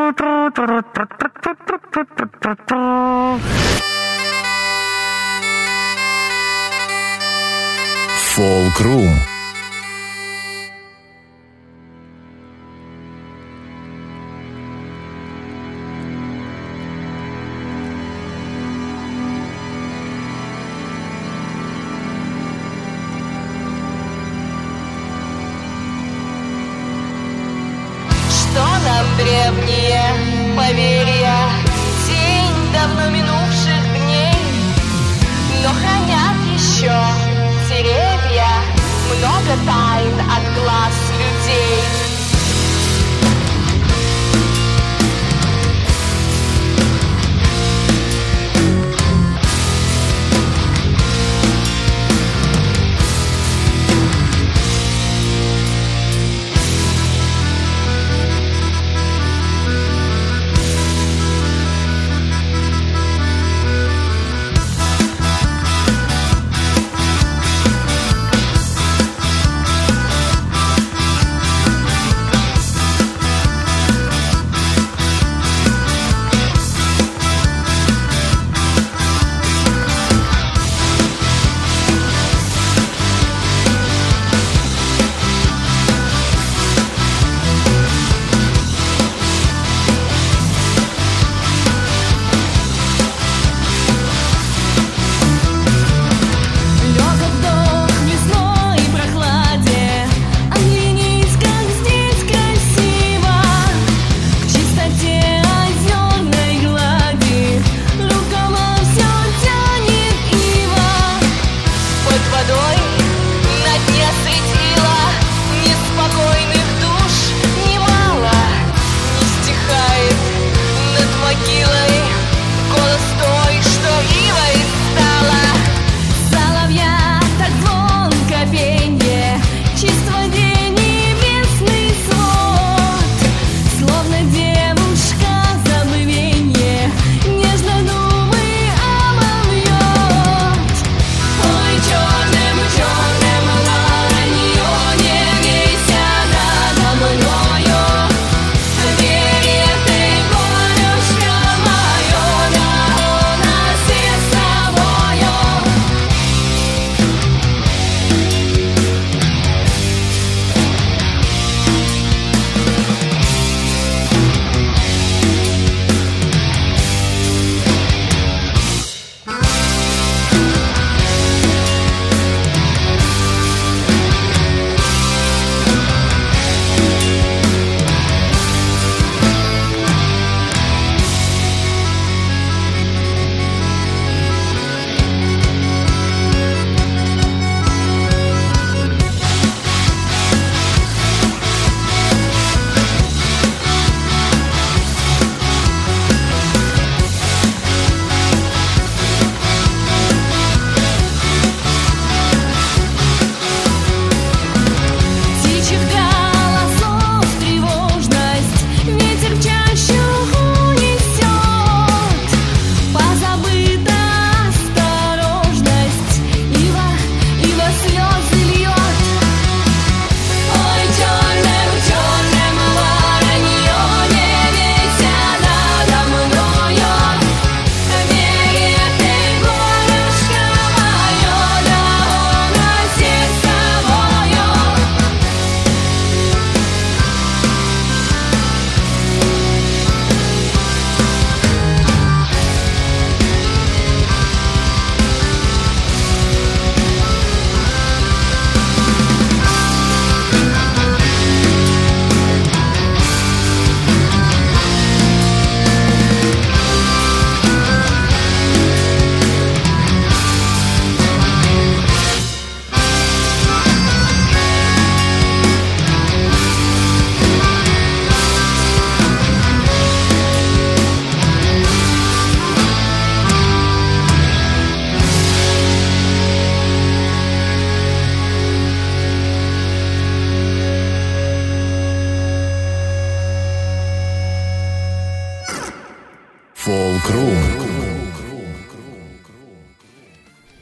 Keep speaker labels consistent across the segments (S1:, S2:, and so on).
S1: Фолк-рум.
S2: Что нам древние поверья, тень давно минувших дней, но хранят еще деревья много тайн от глаз людей.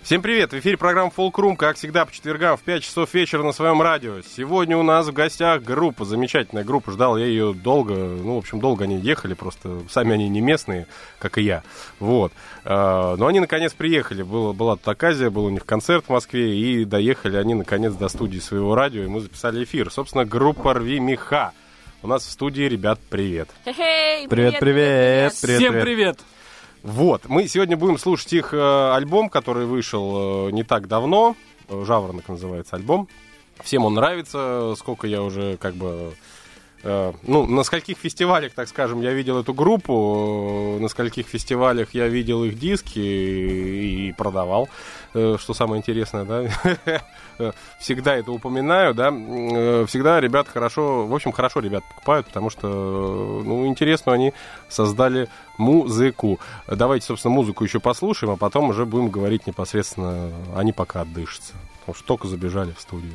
S1: Всем привет! В эфире программа «Фолк-Рум», как всегда, по четвергам в 5 часов вечера на своем радио. Сегодня у нас в гостях группа, замечательная группа. Ждал я ее долго, долго они ехали, просто сами они не местные, как и я. Вот. Но они, наконец, приехали. Была тут оказия, был у них концерт в Москве, и доехали они, наконец, до студии своего радио, и мы записали эфир. Собственно, группа «Рви Меха». У нас в студии, ребят, привет.
S3: Привет.
S4: Всем привет.
S1: Вот, мы сегодня будем слушать их альбом, который вышел не так давно. «Жаворонок» называется альбом. Всем он нравится, сколько я уже на скольких фестивалях, так скажем, я видел эту группу, на скольких фестивалях я видел их диски и продавал, что самое интересное, да, всегда это упоминаю, да, всегда ребят хорошо ребят покупают, потому что, интересно, они создали музыку. Давайте, собственно, музыку еще послушаем, а потом уже будем говорить непосредственно, они пока отдышатся, потому что только забежали в студию.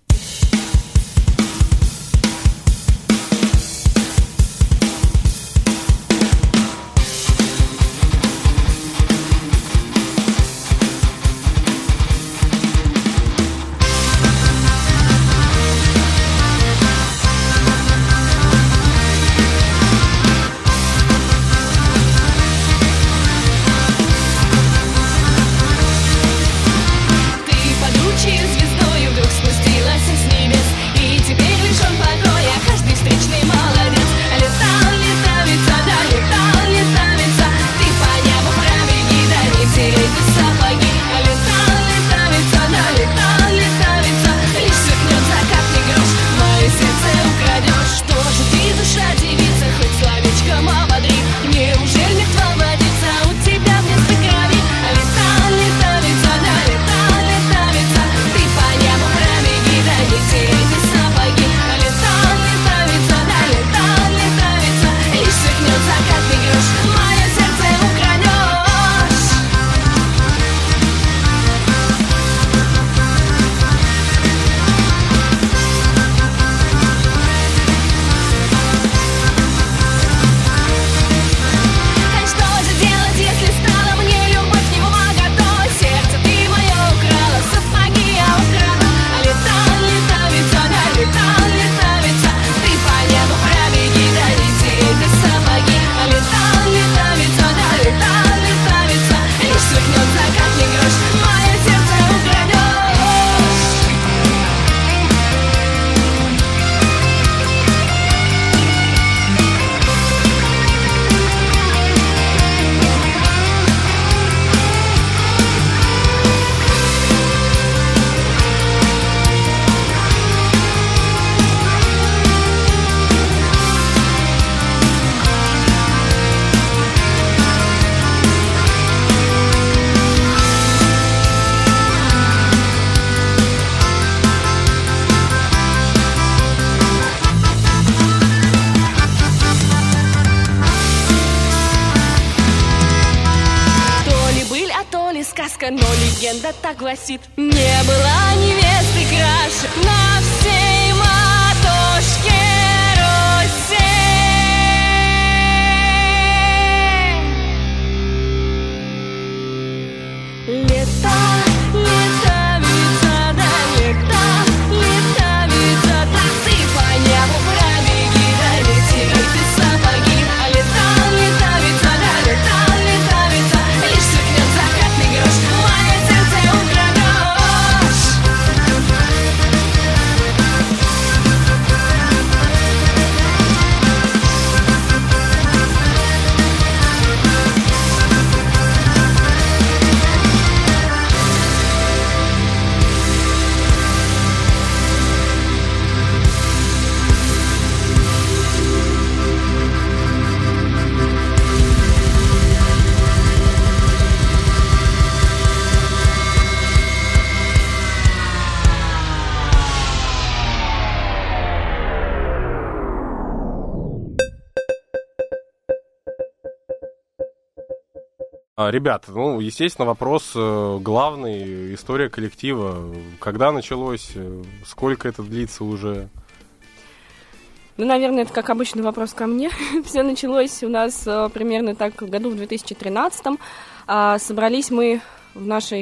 S2: сказка, но легенда так гласит: не было невесты краше на всей матушке Руси. Лето, летовица, да лето, летовица, да ты по небу пробеги, да лети, ты сапоги. А лето, летовица, да лето, летовица, лишь сверкнет закатный грош, мое сердце украдешь.
S1: Ребят, естественно, вопрос главный, история коллектива. Когда началось, сколько это длится уже?
S3: Наверное, это как обычный вопрос ко мне. Все началось у нас примерно так году в 2013-м. Собрались мы в нашей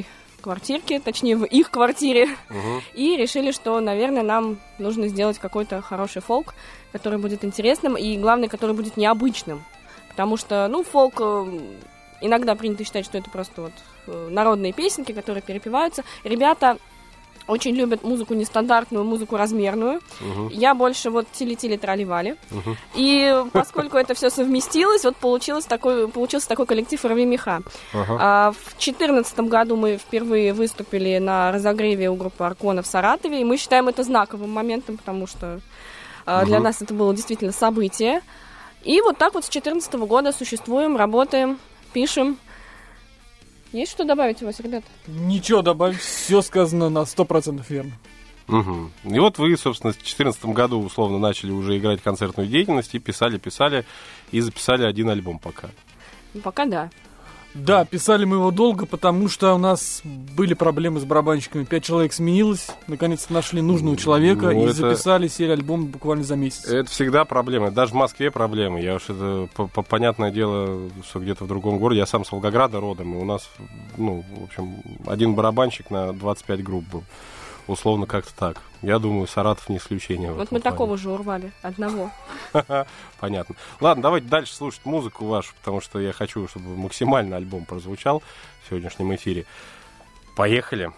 S3: квартирке, точнее, в их квартире. И решили, что, наверное, нам нужно сделать какой-то хороший фолк, который будет интересным и, главное, который будет необычным. Потому что, фолк... Иногда принято считать, что это просто народные песенки, которые перепеваются. Ребята очень любят музыку нестандартную, музыку размерную. Я больше тили-тили трали-вали. И поскольку это все совместилось, получился такой коллектив «Рви меха». В 2014 году мы впервые выступили на разогреве у группы «Аркона» в Саратове, и мы считаем это знаковым моментом, потому что для нас это было действительно событие. И так с 2014 года существуем, работаем, пишем. Есть что добавить у вас, ребята?
S4: Ничего добавить, все сказано на 100% верно.
S1: И вы, собственно, в 2014 году условно начали уже играть концертную деятельность и писали и записали один альбом пока.
S3: Пока да.
S4: Да, писали мы его долго, потому что у нас были проблемы с барабанщиками. 5 человек сменилось, наконец-то нашли нужного человека и записали серию альбом буквально за месяц. Это
S1: всегда проблема, даже в Москве проблемы. Я уж это, понятное дело, что где-то в другом городе. Я сам с Волгограда родом, и у нас, в общем, один барабанщик на 25 групп был. Условно как-то так. Я думаю, Саратов не исключение.
S3: Мы такого же урвали, одного.
S1: Понятно. Ладно, давайте дальше слушать музыку вашу, потому что я хочу, чтобы максимально альбом прозвучал в сегодняшнем эфире. Поехали.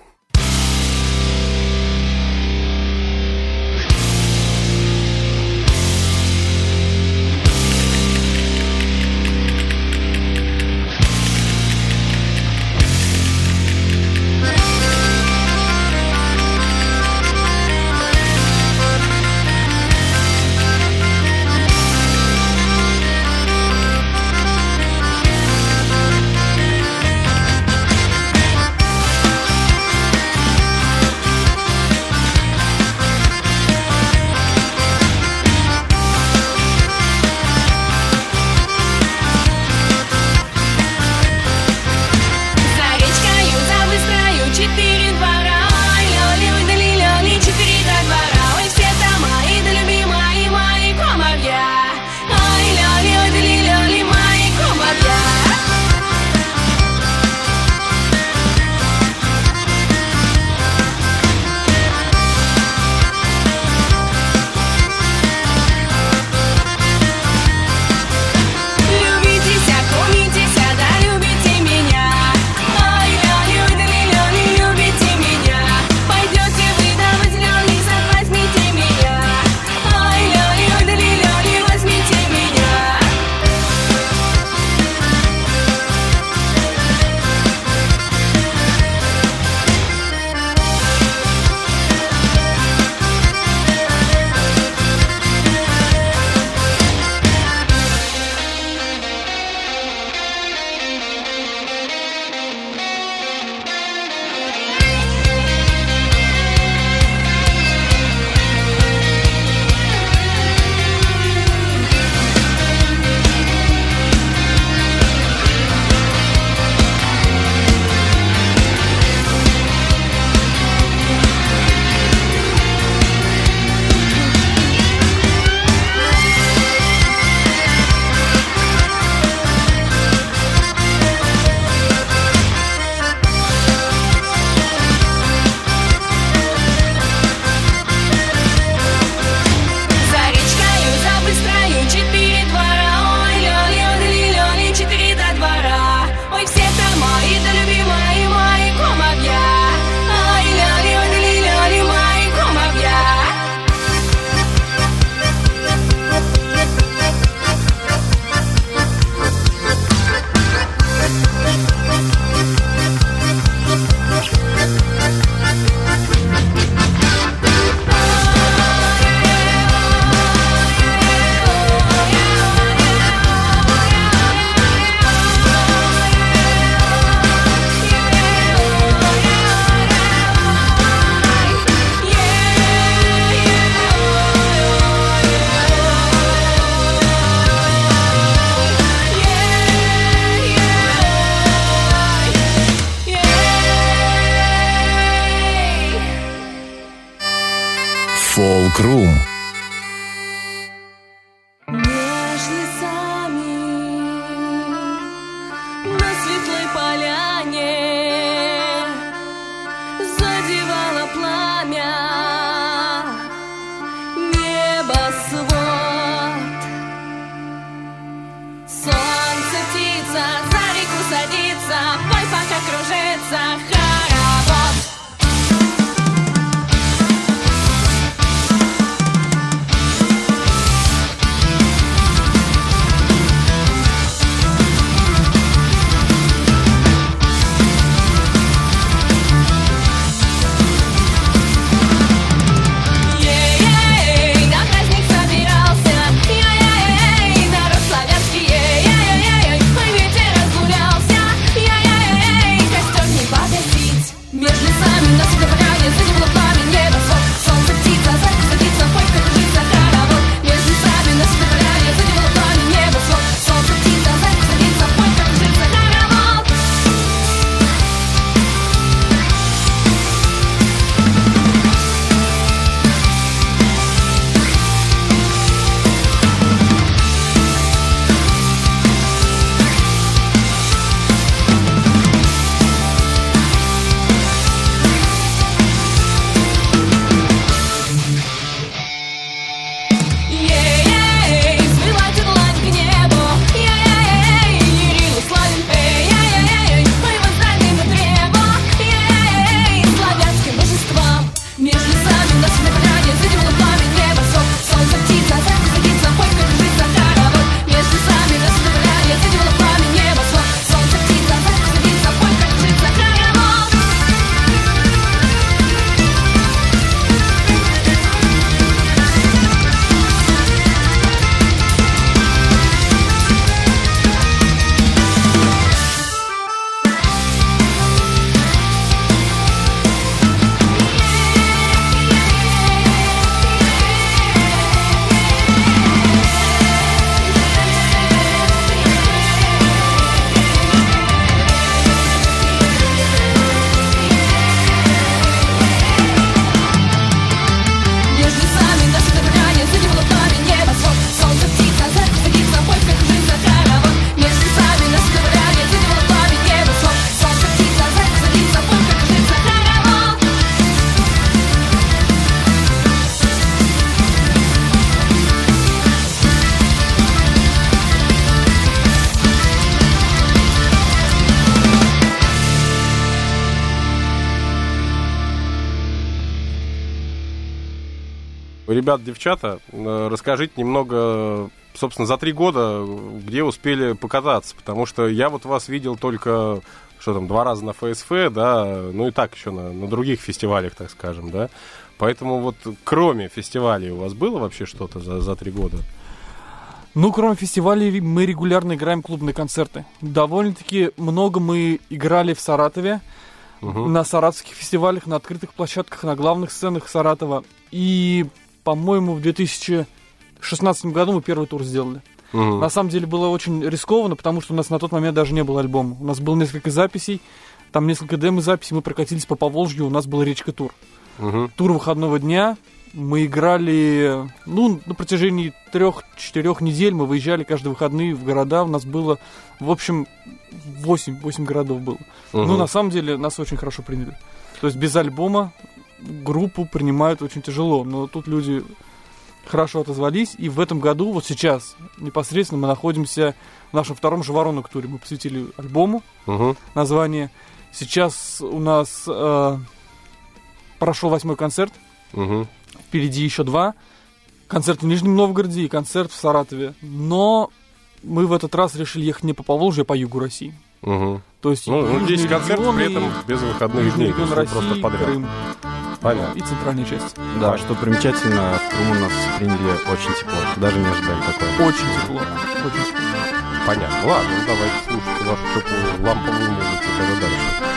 S5: Фолк-рум.
S2: Меж лесами на светлой поляне Солнце, птица, за реку садится, пой, пока кружится хоровод.
S1: Ребят, девчата, расскажите немного, собственно, за 3 года, где успели покататься, потому что я вот вас видел только, 2 раза на ФСФ, да, ну и так еще на других фестивалях, так скажем, да. Поэтому вот кроме фестивалей у вас было вообще что-то за 3 года?
S4: Ну, кроме фестивалей, мы регулярно играем клубные концерты. Довольно-таки много мы играли в Саратове, на саратовских фестивалях, на открытых площадках, на главных сценах Саратова. И, по-моему, в 2016 году мы первый тур сделали. На самом деле было очень рискованно, потому что у нас на тот момент даже не было альбома. У нас было несколько записей, там несколько демо-записей, мы прокатились по Поволжью, у нас был речка тур. Тур выходного дня. Мы играли, на протяжении 3-4 недель мы выезжали каждые выходные в города. У нас было, в общем, 8 городов было. Ну, на самом деле, нас очень хорошо приняли. То есть без альбома группу принимают очень тяжело. Но тут люди хорошо отозвались. И в этом году, вот сейчас, непосредственно мы находимся в нашем втором же Воронок-туре. Мы посвятили альбому название. Сейчас у нас прошел 8-й концерт. Впереди еще 2. Концерт в Нижнем Новгороде и концерт в Саратове. Но мы в этот раз решили ехать не по Поволжью, а по югу России. То есть
S1: 10 концертов, при этом без выходных дней.
S4: России,
S1: просто подряд.
S4: Крым.
S1: Понятно.
S4: И центральная часть.
S5: Да, что примечательно, в Крыму нас приняли очень тепло. Даже не ожидали такого.
S4: Очень тепло. Очень тепло.
S1: Понятно. Ладно, давайте слушать вашу теплую ламповую музыку. Тогда дальше.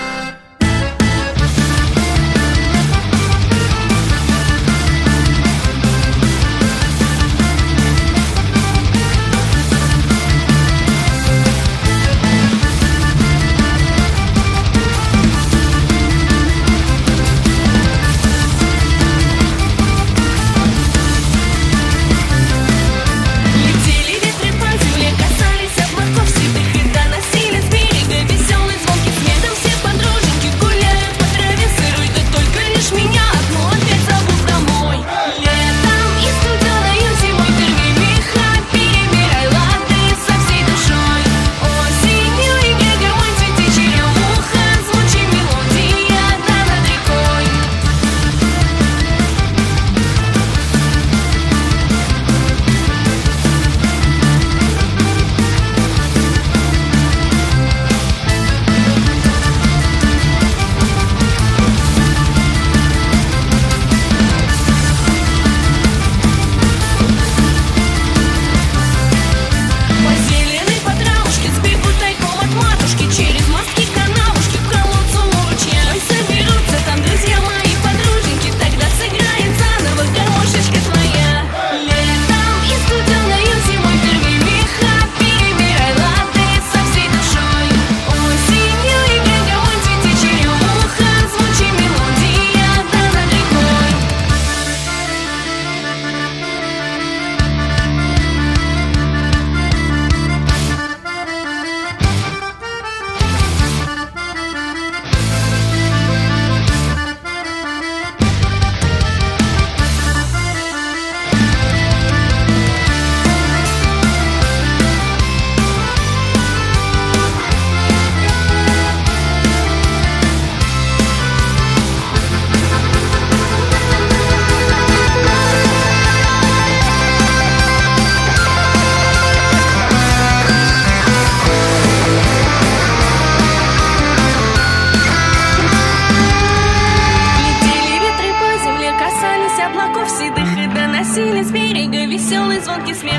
S2: Касались облаков седых и доносили с берега веселый звонкий смех. Там все подружки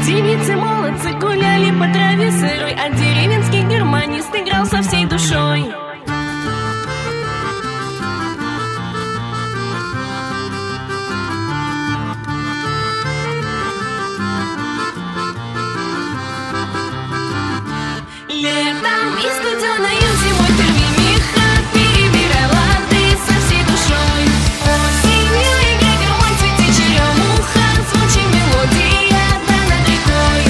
S2: Девицы, молодцы гуляли по траве сырой, а деревенский гармонист играл со всей душой. Летом и студеною зимой рви меха, перебирай лады со всей душой. Осенью играй гармонь, цвети черемуха, звучи мелодия да над рекой.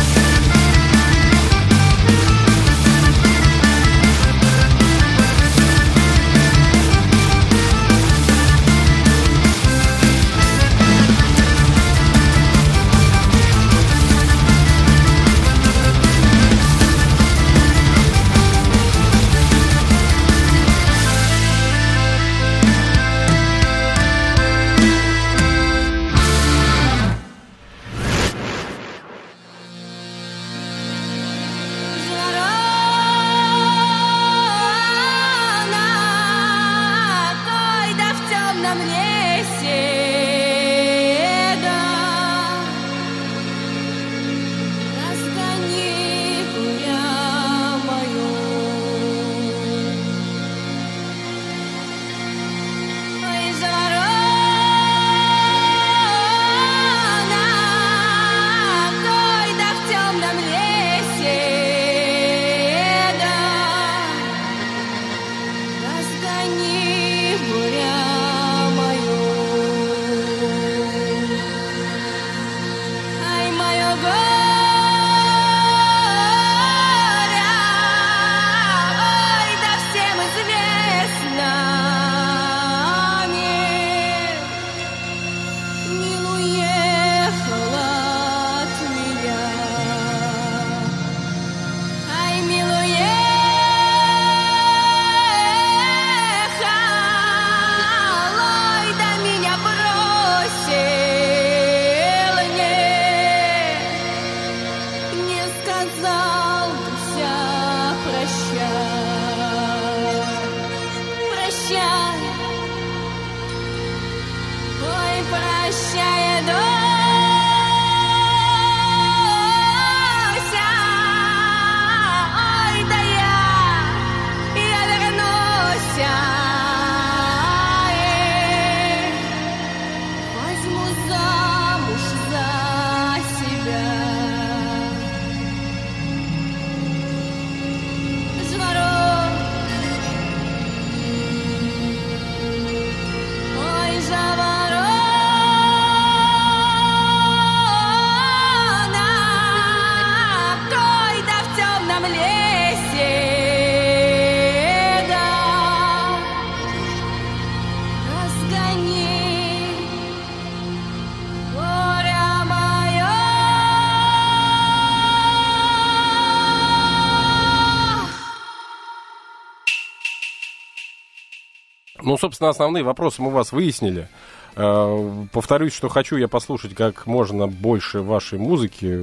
S1: Ну, собственно, основные вопросы мы у вас выяснили. Повторюсь, что хочу я послушать как можно больше вашей музыки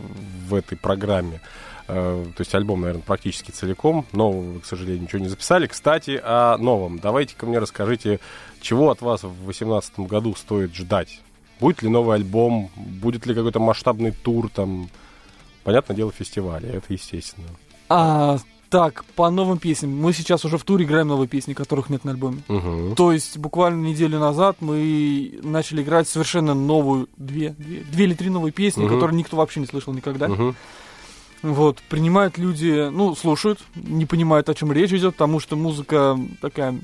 S1: в этой программе. То есть альбом, наверное, практически целиком. Нового, к сожалению, ничего не записали. Кстати, о новом. Давайте-ка мне расскажите, чего от вас в 2018 году стоит ждать. Будет ли новый альбом? Будет ли какой-то масштабный тур? Там, понятное дело, фестивали. Это естественно.
S4: Так, по новым песням. Мы сейчас уже в туре играем новые песни, которых нет на альбоме.
S1: Угу.
S4: То есть буквально неделю назад мы начали играть совершенно новую, две или три новые песни, которые никто вообще не слышал никогда. Вот, принимают люди, слушают, не понимают, о чем речь идет, потому что музыка такая,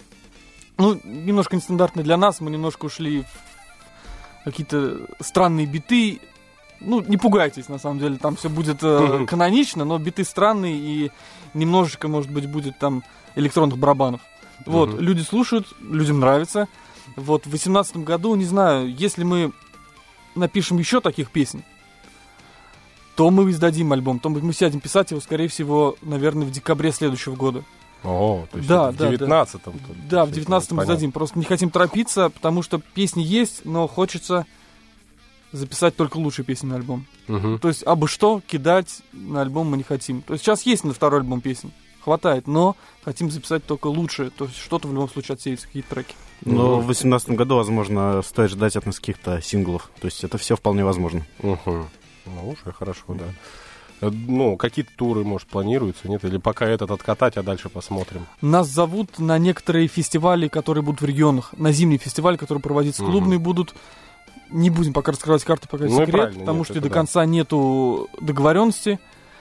S4: немножко нестандартная для нас. Мы немножко ушли в какие-то странные биты. Не пугайтесь, на самом деле, там все будет канонично, но биты странные и немножечко, может быть, будет там электронных барабанов. Вот, люди слушают, людям нравится. Вот, в 2018 году, не знаю, если мы напишем еще таких песен, то мы издадим альбом, то мы сядем писать его, скорее всего, наверное, в декабре следующего года.
S1: О, то есть в 19-м.
S4: Да, в 19-м издадим. Просто не хотим торопиться, потому что песни есть, но хочется записать только лучшие песни на альбом. То есть, абы что кидать на альбом мы не хотим. То есть, сейчас есть на второй альбом песен, хватает, но хотим записать только лучшее. То есть, что-то в любом случае отсеется, какие-то треки.
S5: Но в 2018 году, возможно, стоит ждать от нас каких-то синглов. То есть, это все вполне возможно.
S1: Ну, уже хорошо, да. Ну, какие-то туры, может, планируются, нет? Или пока этот откатать, а дальше посмотрим?
S4: Нас зовут на некоторые фестивали, которые будут в регионах. На зимний фестиваль, который проводится клубные, будут. Не будем пока раскрывать карты, пока
S1: Ну и
S4: секрет,
S1: правильно,
S4: потому
S1: нет,
S4: что
S1: это
S4: до
S1: да.
S4: конца нету договоренности.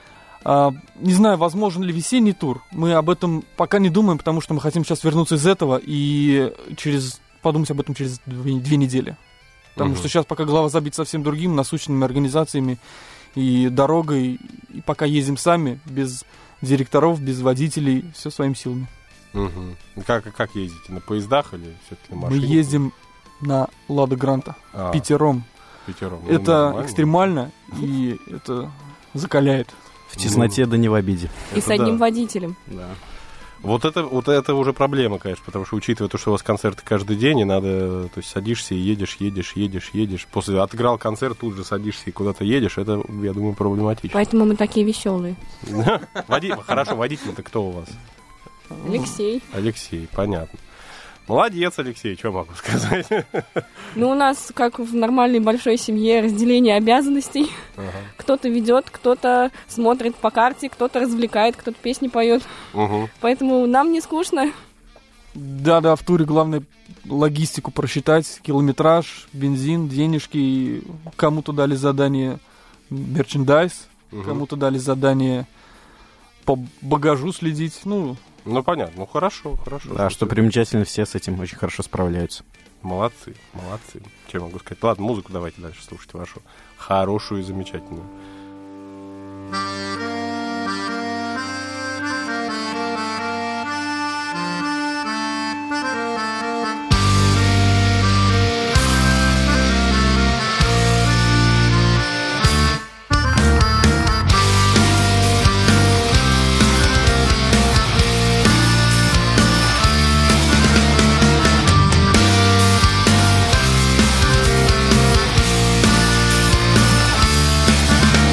S4: Не знаю, возможен ли весенний тур. Мы об этом пока не думаем, потому что мы хотим сейчас вернуться из этого и подумать об этом через 2 недели. Потому что сейчас пока голова забита совсем другим, насущенными организациями и дорогой, и пока ездим сами, без директоров, без водителей, все своими силами.
S1: Угу. Как ездите? На поездах или все-таки на
S4: Мы
S1: машине?
S4: ездим на Лада Гранта, пятером.
S1: Пятером. Ну,
S4: Это
S1: нормально.
S4: экстремально, и это закаляет.
S5: В тесноте да не в обиде.
S3: И с одним водителем.
S5: Да.
S1: Вот это уже проблема, конечно, потому что, учитывая то, что у вас концерты каждый день, и надо, то есть садишься и едешь. После отыграл концерт, тут же садишься и куда-то едешь, это, я думаю, проблематично.
S3: Поэтому мы такие веселые.
S1: Хорошо, водитель-то кто у вас?
S3: Алексей.
S1: Алексей, понятно. Молодец, Алексей, что могу сказать?
S3: Ну, у нас, как в нормальной большой семье, разделение обязанностей.
S1: Ага.
S3: Кто-то ведет, кто-то смотрит по карте, кто-то развлекает, кто-то песни поет.
S1: Угу.
S3: Поэтому нам не скучно.
S4: Да, в туре главное логистику просчитать, километраж, бензин, денежки. И кому-то дали задание мерчендайз, кому-то дали задание по багажу следить.
S1: Ну, понятно, ну хорошо.
S5: Да, что примечательно, все с этим очень хорошо справляются.
S1: Молодцы. Что я могу сказать? Ладно, музыку давайте дальше слушать вашу. Хорошую и замечательную.
S2: Thank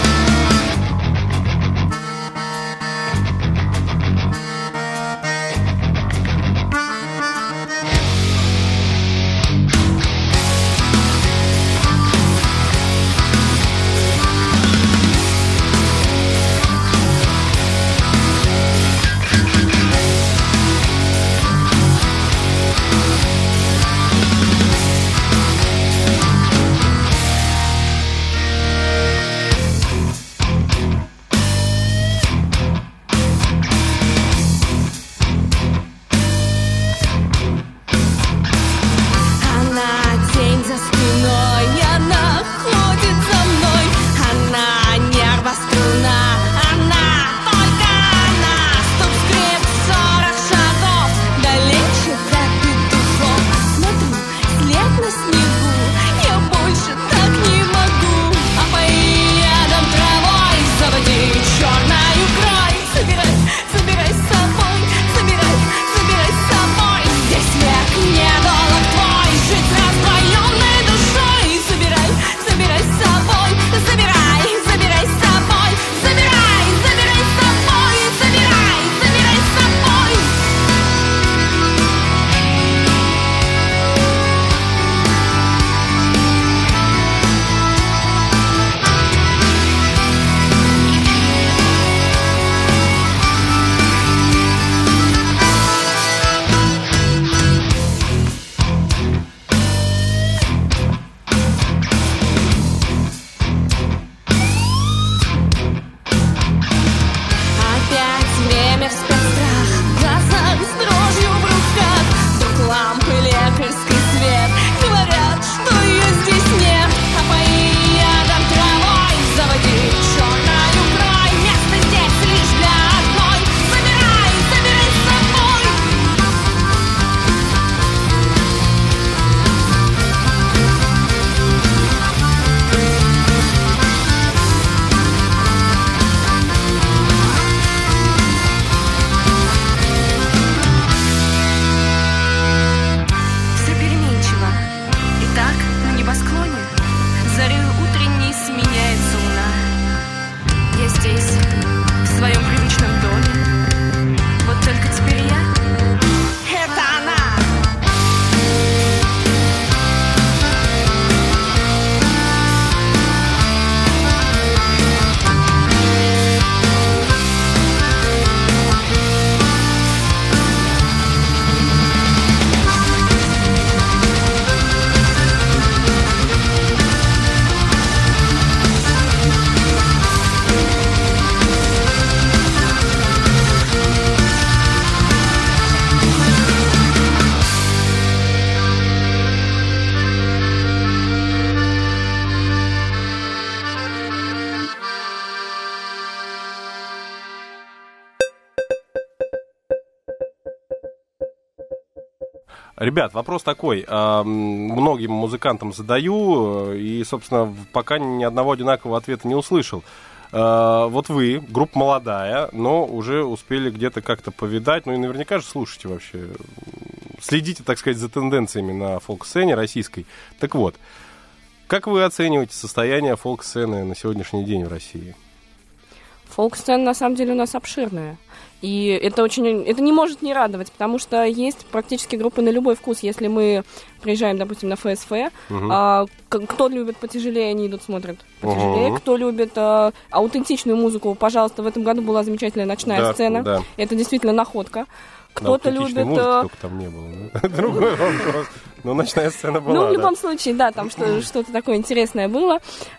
S1: Ребят, вопрос такой. Многим музыкантам задаю, и, собственно, пока ни одного одинакового ответа не услышал. Вот вы, группа молодая, но уже успели где-то как-то повидать, ну и наверняка же слушаете вообще, следите, так сказать, за тенденциями на фолк-сцене российской. Так вот, как вы оцениваете состояние фолк-сцены на сегодняшний день в России?
S3: Фолк-сцена, на самом деле, у нас обширная. И это не может не радовать, потому что есть практически группы на любой вкус. Если мы приезжаем, допустим, на ФСФ, кто любит потяжелее, они идут, смотрят потяжелее. Кто любит аутентичную музыку, пожалуйста, в этом году была замечательная ночная сцена. Да. Это действительно находка. Кто-то любит...
S1: Музыки там не было, да? Другой вопрос. Но ночная сцена была,
S3: в любом случае, да, там что-то такое интересное было.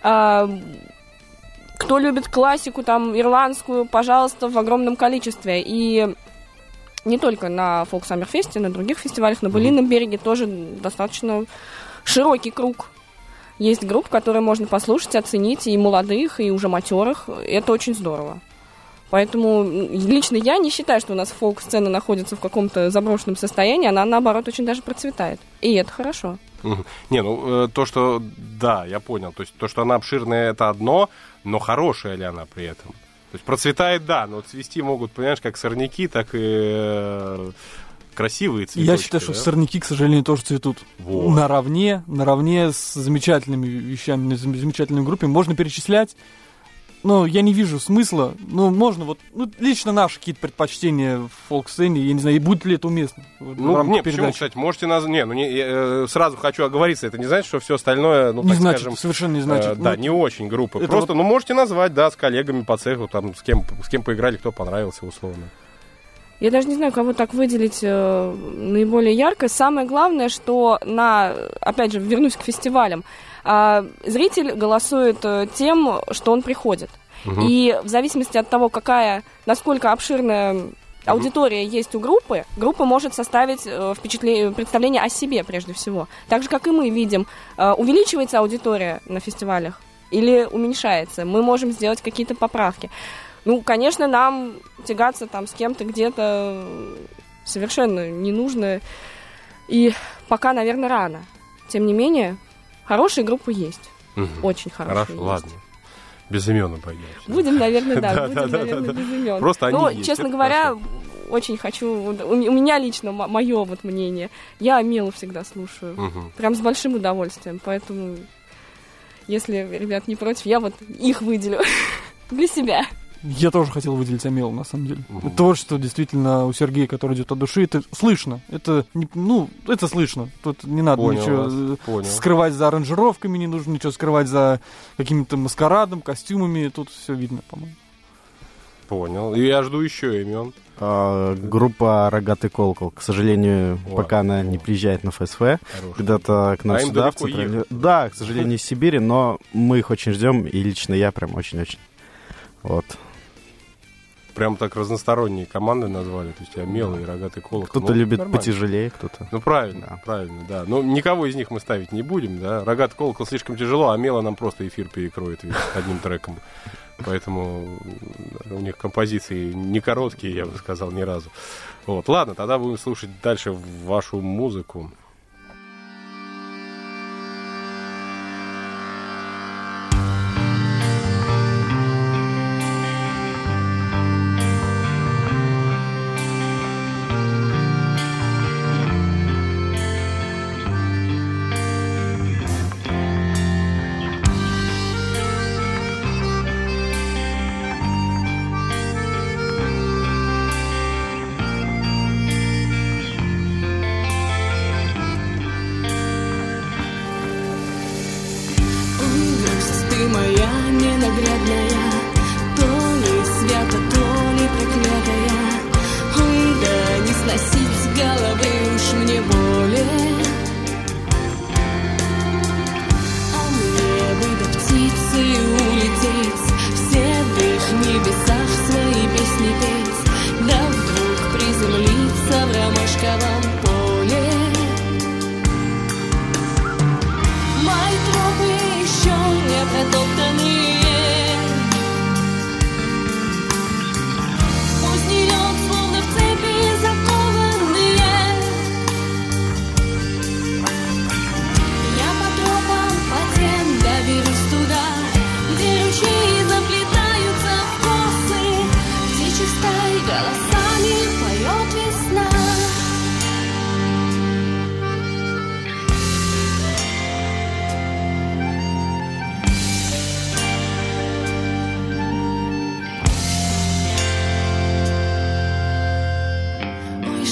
S3: Кто любит классику, там, ирландскую, пожалуйста, в огромном количестве. И не только на Folk Summer Fest, на других фестивалях, на Былином береге тоже достаточно широкий круг. Есть групп, которые можно послушать, оценить, и молодых, и уже матерых. Это очень здорово. Поэтому лично я не считаю, что у нас фолк-сцена находится в каком-то заброшенном состоянии. Она, наоборот, очень даже процветает. И это хорошо.
S1: Не, ну, то, что... Да, я понял. То есть то, что она обширная, это одно, но хорошая ли она при этом? То есть процветает, да, но цвести могут, понимаешь, как сорняки, так и красивые цветочки.
S4: Я считаю, что сорняки, к сожалению, тоже цветут. Вот. Наравне с замечательными вещами, замечательными группами. Можно перечислять. Но я не вижу смысла. Ну, можно вот... Ну, лично наши какие-то предпочтения в фолк-сцене, я не знаю, и будет ли это уместно.
S1: Ну, нет, почему, кстати, можете назвать... сразу хочу оговориться, это не значит, что все остальное, ну,
S4: не
S1: так
S4: значит,
S1: скажем...
S4: совершенно не значит.
S1: Да, не очень группы. Просто, вот... можете назвать, да, с коллегами по цеху, там, с кем поиграли, кто понравился, условно.
S3: Я даже не знаю, кого так выделить наиболее ярко. Самое главное, что опять же, вернусь к фестивалям, зритель голосует тем, что он приходит. И в зависимости от того, насколько обширная аудитория есть у группы, группа может составить представление о себе прежде всего. Так же, как и мы видим, увеличивается аудитория на фестивалях или уменьшается. Мы можем сделать какие-то поправки. Ну, конечно, нам тягаться там с кем-то где-то совершенно не нужно. И пока, наверное, рано. Тем не менее, хорошие группы есть. Очень хорошие.
S1: Хорошо, ладно. Без имен обойдемся.
S3: Будем, наверное, без имен.
S1: Просто они есть.
S3: Честно говоря, очень хочу... У меня лично мое вот мнение. Я Амелу всегда слушаю. Прям с большим удовольствием. Поэтому, если ребят не против, я вот их выделю для себя.
S4: Я тоже хотел выделить Амелу, на самом деле. Творчество действительно у Сергея, которое идет от души, это слышно. Это слышно. Тут не надо ничего скрывать за аранжировками, не нужно ничего скрывать за каким-то маскарадом, костюмами. Тут все видно, по-моему.
S1: Понял. И я жду еще имен.
S5: Группа «Рогатый колокол». К сожалению, пока она не приезжает на ФСФ. Когда-то к нам сюда, в центральную... Да, к сожалению, из Сибири, но мы их очень ждем, и лично я прям очень-очень. Вот.
S1: Прям так разносторонние команды назвали. То есть Амела и «Рогатый колокол».
S5: Кто-то любит потяжелее, кто-то...
S1: Ну, правильно, да. Но никого из них мы ставить не будем, да. «Рогатый колокол» слишком тяжело, а Амела нам просто эфир перекроет одним треком. Поэтому у них композиции не короткие, я бы сказал, ни разу. Вот. Ладно, тогда будем слушать дальше вашу музыку.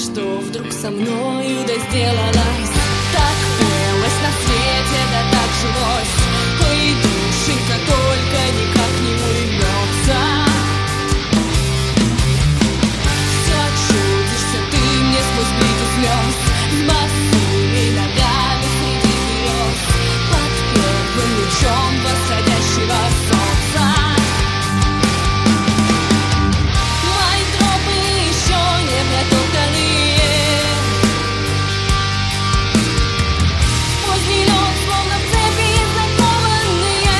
S2: что вдруг со мною да сделалось. Так пелось на свете, да так жилось. Ой, душенька, только никак не уймется. Все чудишься ты мне сквозь блики слез, с босыми ногами среди берез, под первым лучом восходящего солнца. Мои тропы еще не протоптанные, поздний лед, словно в цепи закованные.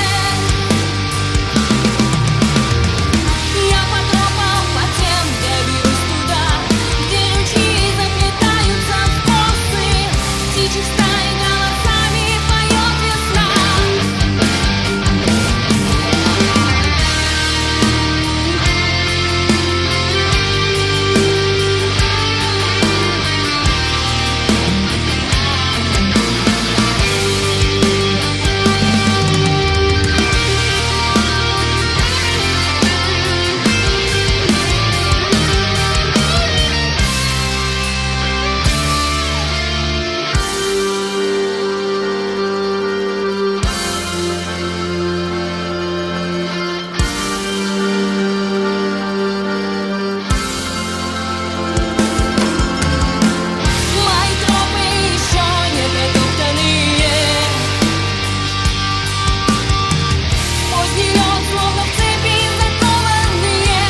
S2: Я по тропам, по тем доберусь туда, где ручьи заплетаются в косы, птичьих стай голосами поет весна. Мои тропы еще не протоптанные, поздний лед, словно в цепи закованные.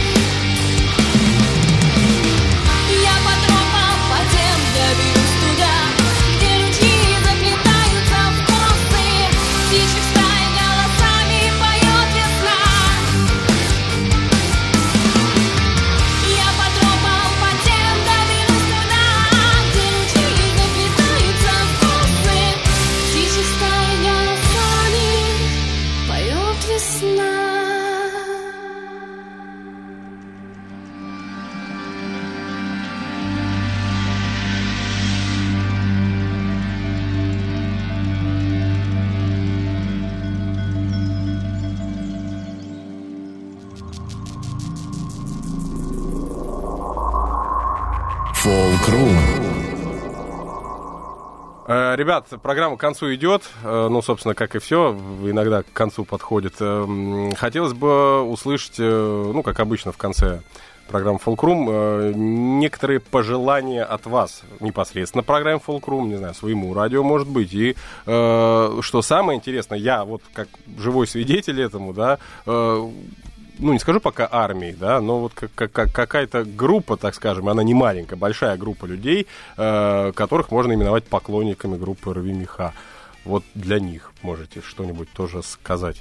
S2: Я по тропам, по тем доберусь туда, где ручьи заплетаются в косы, птичьих стай голосами поет весна. Я по тропам, по тем доберусь туда, где ручьи заплетаются в косы, птичьих стай голосами поет весна.
S6: Фолк-рум.
S1: Ребят, программа к концу идет. Ну, собственно, как и все, иногда к концу подходит. Хотелось бы услышать, ну, как обычно в конце программы Фолк-рум, некоторые пожелания от вас непосредственно программе Фолк-рум, не знаю, своему радио, может быть. И что самое интересное, я вот как живой свидетель этому, да, ну, не скажу пока армии, да, но вот какая-то группа, так скажем, она не маленькая, большая группа людей, которых можно именовать поклонниками группы «Рви меха». Вот для них можете что-нибудь тоже сказать.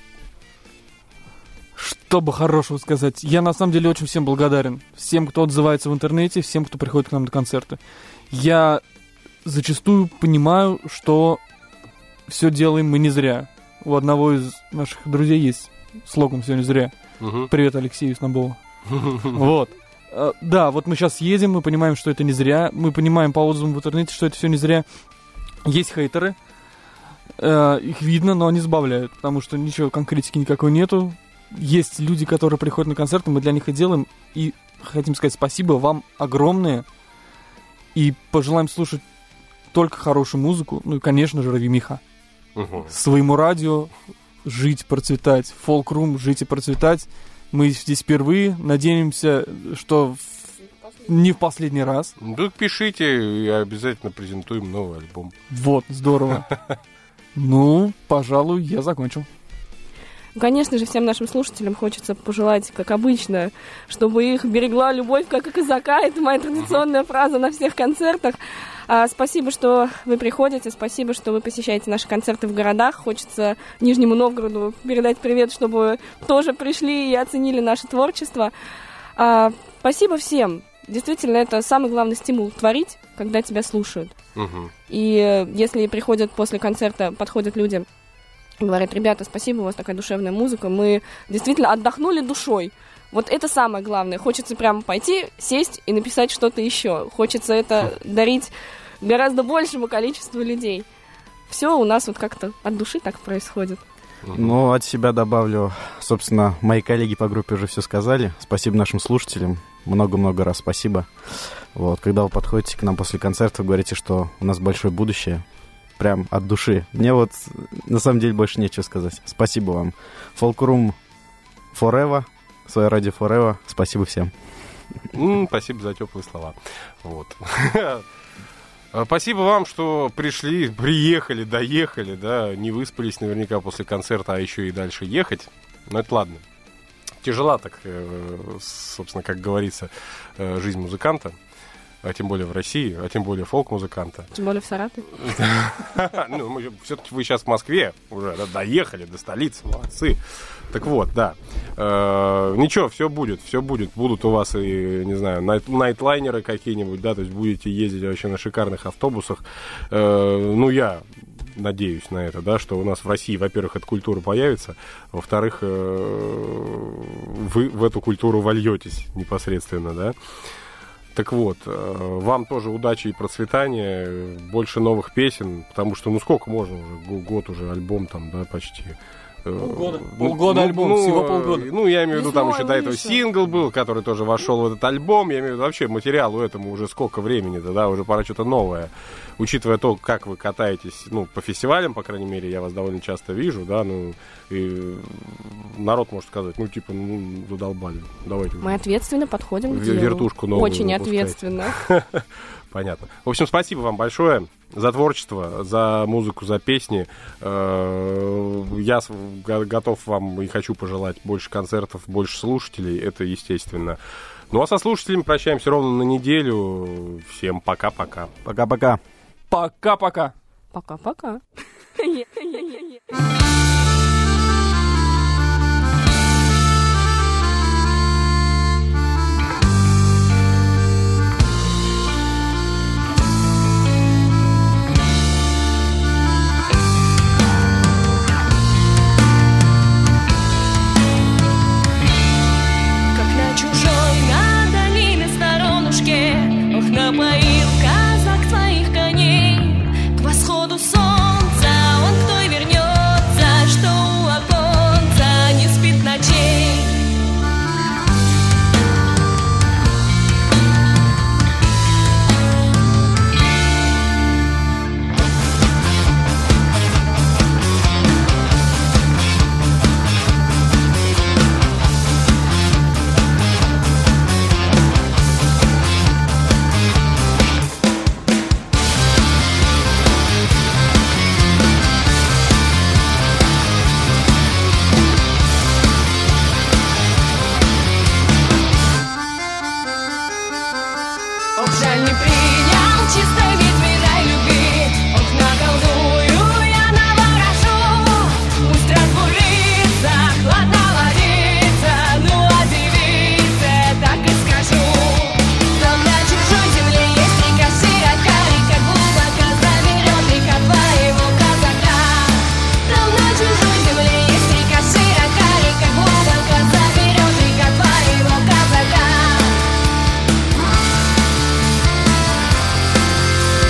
S4: Что бы хорошего сказать? Я на самом деле очень всем благодарен. Всем, кто отзывается в интернете, всем, кто приходит к нам на концерты. Я зачастую понимаю, что все делаем мы не зря. У одного из наших друзей есть слоган «Все не зря». Привет Алексею Снобову. Вот. Да, вот мы сейчас едем, мы понимаем, что это не зря. Мы понимаем по отзывам в интернете, что это все не зря. Есть хейтеры. Их видно, но они забавляют, потому что ничего, конкретики никакой нету. Есть люди, которые приходят на концерты, мы для них и делаем. И хотим сказать спасибо вам огромное. И пожелаем слушать только хорошую музыку. Ну и, конечно же, «Рви меха». Своему радио жить, процветать. Фолк-рум, жить и процветать. Мы здесь впервые. Надеемся, что не в последний раз.
S1: Ну, пишите, и обязательно презентуем новый альбом.
S4: Вот, здорово. Ну, пожалуй, я закончил.
S3: Конечно же, всем нашим слушателям хочется пожелать, как обычно, чтобы их берегла любовь, как и казака. Это моя традиционная фраза на всех концертах. Спасибо, что вы приходите, спасибо, что вы посещаете наши концерты в городах. Хочется Нижнему Новгороду передать привет, чтобы тоже пришли и оценили наше творчество. Спасибо всем. Действительно, это самый главный стимул творить, когда тебя слушают. И если приходят после концерта, подходят люди, говорят: ребята, спасибо, у вас такая душевная музыка, мы действительно отдохнули душой. Вот это самое главное. Хочется прям пойти, сесть и написать что-то еще. Хочется это дарить гораздо большему количеству людей. Все у нас вот как-то от души так происходит.
S5: Ну, от себя добавлю, собственно, мои коллеги по группе уже все сказали. Спасибо нашим слушателям. Много-много раз спасибо. Вот, когда вы подходите к нам после концерта, вы говорите, что у нас большое будущее. Прям от души. Мне вот, на самом деле, больше нечего сказать. Спасибо вам. Folk Room Forever. Свое радио Forever. Спасибо всем.
S1: Спасибо за теплые слова. Вот. Спасибо вам, что приехали, доехали, да, не выспались наверняка после концерта, а еще и дальше ехать. Но это ладно. Тяжела так, собственно, как говорится, жизнь музыканта. А тем более в России, а тем более фолк-музыканта.
S3: Тем более в Саратове.
S1: Ну, все-таки вы сейчас в Москве уже, да, доехали до столицы, молодцы. Так вот, да. Ничего, все будет. Будут у вас и, не знаю, найтлайнеры какие-нибудь, да, то есть будете ездить вообще на шикарных автобусах. Ну, я надеюсь на это, да, что у нас в России, во-первых, эта культура появится, во-вторых, вы в эту культуру вольетесь непосредственно, да. Так вот, вам тоже удачи и процветания, больше новых песен, потому что, ну, сколько можно уже, год уже, альбом там, да, почти.
S4: Полгода альбом, всего полгода.
S1: Ну, я имею в виду, там еще до этого сингл был, который тоже вошел в этот альбом. Я имею в виду, вообще материалу этому уже сколько времени-то, да, уже пора что-то новое. Учитывая то, как вы катаетесь, ну, по фестивалям, по крайней мере, я вас довольно часто вижу, да, ну, и народ может сказать, ну, типа, ну, задолбали, давайте.
S3: Мы ответственно подходим к делу.
S1: Вертушку новую
S3: Очень ответственно.
S1: Понятно. В общем, спасибо вам большое за творчество, за музыку, за песни. Я готов вам и хочу пожелать больше концертов, больше слушателей. Это естественно. Ну, а со слушателями прощаемся ровно на неделю. Всем пока-пока.
S5: Пока-пока.
S4: Пока-пока.
S3: Пока-пока.
S2: Напоил казак твоих коней к восходу солнца. Он кто и вернется, что у оконца не спит ночей. Жаль, не принял чистой ведьминой любви. Ох, наколдую я наворожу. Пусть разбурится, хладна водица. Ну, а девице так и скажу. Там на чужой земле есть река широка, река глубока, заберет река твоего казака. Там на чужой земле есть река широка, река глубока, заберет река твоего казака.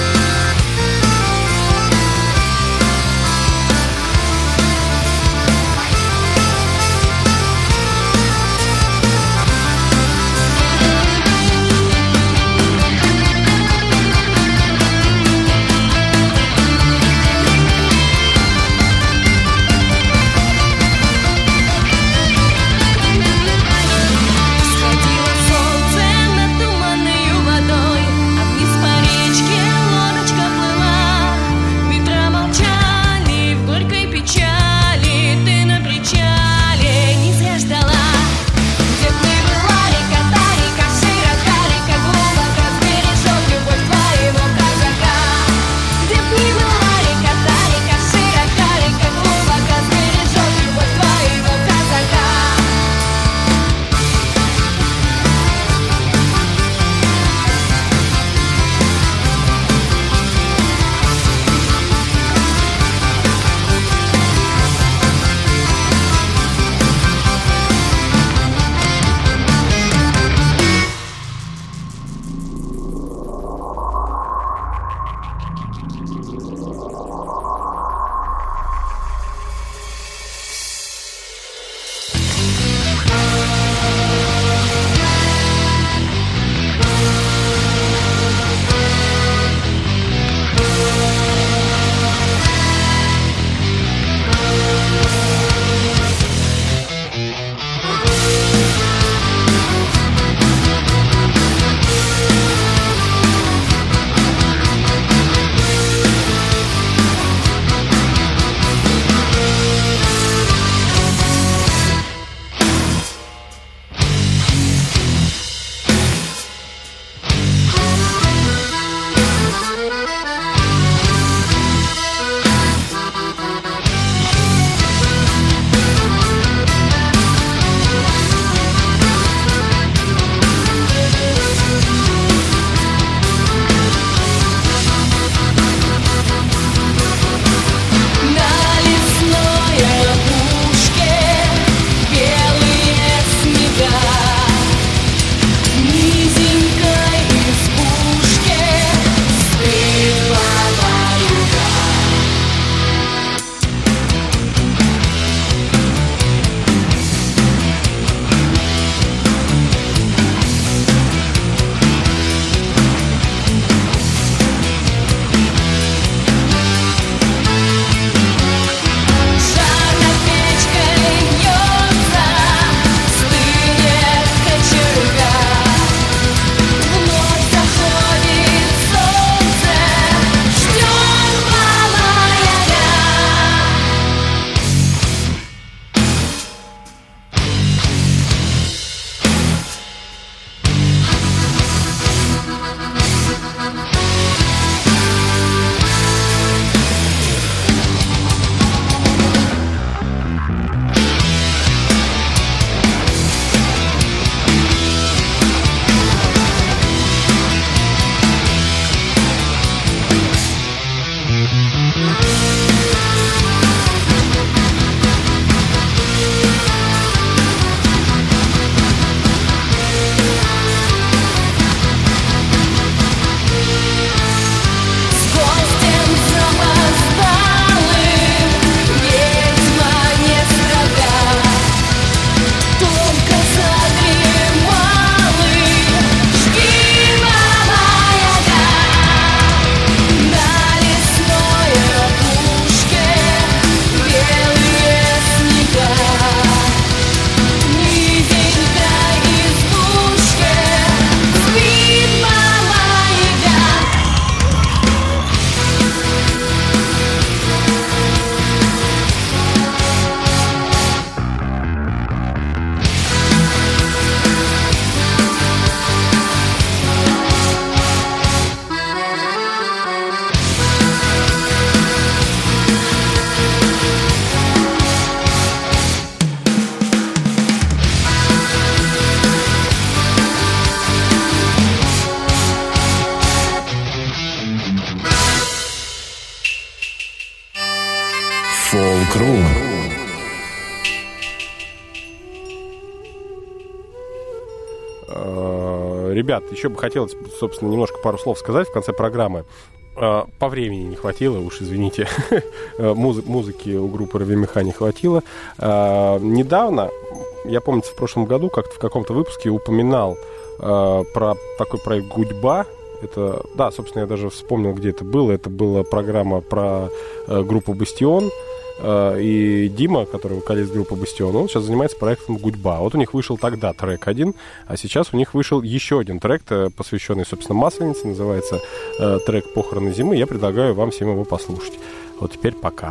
S1: Ребят, еще бы хотелось, собственно, немножко пару слов сказать в конце программы. По времени не хватило, уж извините, музыки у группы РВМХ не хватило. Недавно, я помню, в прошлом году как-то в каком-то выпуске упоминал про такой проект «Гудьба». Это, да, собственно, я даже вспомнил, где это было. Это была программа про группу «Бастион». И Дима, который вокалист группы «Бастион», он сейчас занимается проектом «Гудьба». Вот у них вышел тогда трек один, а сейчас у них вышел еще один трек, посвященный, собственно, Масленице. Называется трек «Похороны зимы». Я предлагаю вам всем его послушать. Вот теперь пока.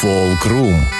S6: Folk Room.